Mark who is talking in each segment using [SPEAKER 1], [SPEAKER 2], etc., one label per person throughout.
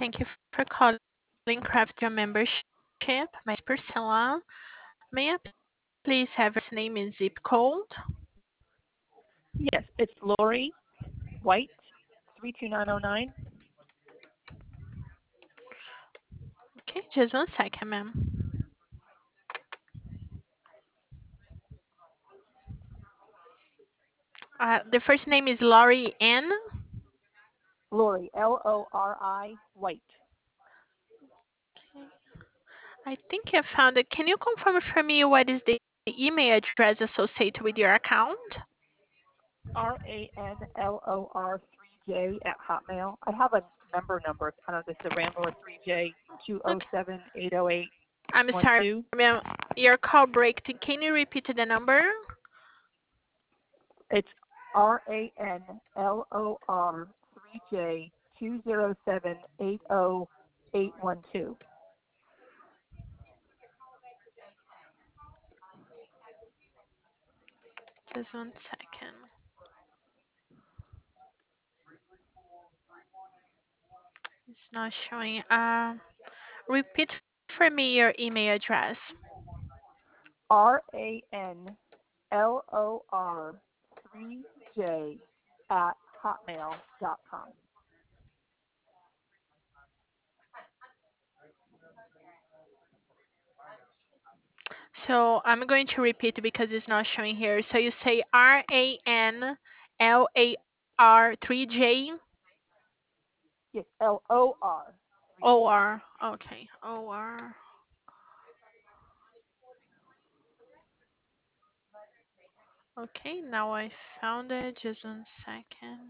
[SPEAKER 1] Thank you for calling Craft Your Membership. My name is Priscilla. May I please have your first name and zip code?
[SPEAKER 2] Yes, it's Lori White, 32909.
[SPEAKER 1] Okay, just one second, ma'am. The first name is Laurie N.
[SPEAKER 2] Lori, Lori White.
[SPEAKER 1] I think I found it. Can you confirm for me what is the email address associated with your account?
[SPEAKER 2] RANLOR3J at Hotmail. I have a member number. I don't know if it's the Randlord 3J
[SPEAKER 1] Okay.
[SPEAKER 2] 207 808
[SPEAKER 1] I'm sorry,
[SPEAKER 2] 12.
[SPEAKER 1] ma'am. Your call breaked. Can you repeat the number?
[SPEAKER 2] It's RANLOR3J 207 808 812.
[SPEAKER 1] Just one second. It's not showing. Repeat for me your email address.
[SPEAKER 2] RANLOR3J at hotmail.com.
[SPEAKER 1] So I'm going to repeat because it's not showing here. So you say RANLAR3J
[SPEAKER 2] Yes, LOR 3J.
[SPEAKER 1] OR. Okay, OR. Okay, now I found it. Just one second.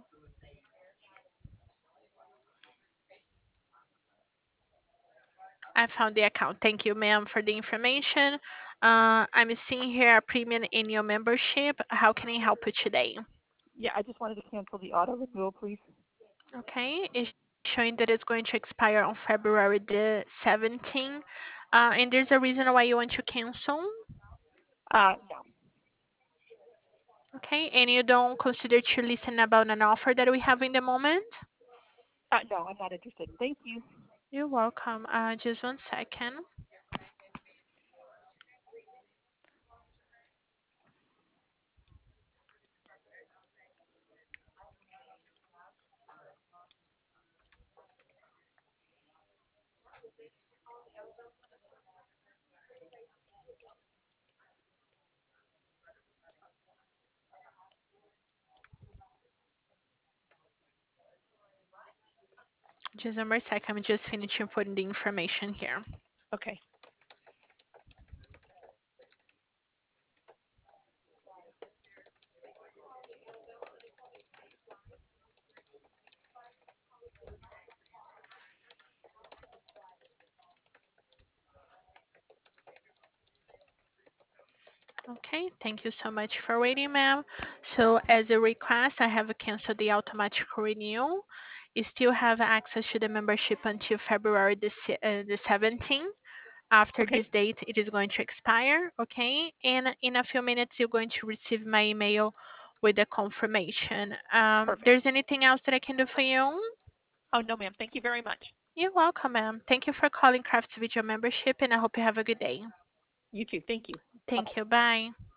[SPEAKER 1] I found the account. Thank you, ma'am, for the information. I'm seeing here a premium annual membership. How can I help you today?
[SPEAKER 2] Yeah, I just wanted to cancel the auto renewal, please.
[SPEAKER 1] Okay, it's showing that it's going to expire on February the 17th. And there's a reason why you want to cancel.
[SPEAKER 2] No.
[SPEAKER 1] Okay, and you don't consider to listen about an offer that we have in the moment?
[SPEAKER 2] No, I'm not interested. Thank you.
[SPEAKER 1] You're welcome. Just one second. Just one more second. I'm just finishing putting the information here.
[SPEAKER 2] Okay.
[SPEAKER 1] Okay, thank you so much for waiting, ma'am. So as a request, I have canceled the automatic renewal. You still have access to the membership until February the 17th. After
[SPEAKER 2] Okay.
[SPEAKER 1] this date, it is going to expire, okay? And in a few minutes, you're going to receive my email with the confirmation.
[SPEAKER 2] Perfect.
[SPEAKER 1] There's anything else that I can do for you?
[SPEAKER 2] Oh, no, ma'am. Thank you very much.
[SPEAKER 1] You're welcome, ma'am. Thank you for calling Crafts Video Membership, and I hope you have a good day.
[SPEAKER 2] You too. Thank you. Bye-bye.
[SPEAKER 1] Thank you. Bye.